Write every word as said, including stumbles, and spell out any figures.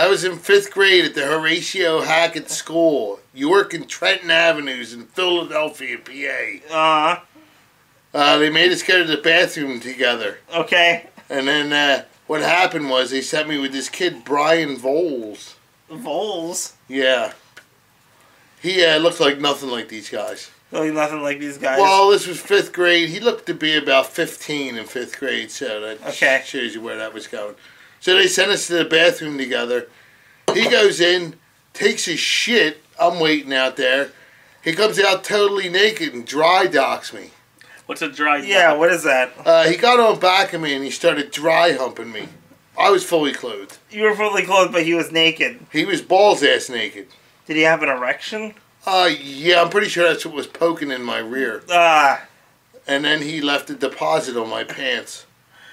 I was in fifth grade at the Horatio Hackett School, York and Trenton Avenues in Philadelphia, P A. Uh, Uh, they made us go to the bathroom together. okay. And then uh, what happened was they sent me with this kid, Brian Voles. Voles? Yeah. He uh, looked like nothing like these guys. Like nothing like these guys. Well, this was fifth grade. He looked to be about fifteen in fifth grade, so that Okay. shows you where that was going. So they sent us to the bathroom together. He goes in, takes his shit. I'm waiting out there. He comes out totally naked and dry docks me. What's a dry Yeah, dock? what is that? Uh, he got on back of me and he started dry humping me. I was fully clothed. You were fully clothed, but he was naked. He was balls ass naked. Did he have an erection? Uh, yeah, I'm pretty sure that's what was poking in my rear. Ah. And then he left a deposit on my pants.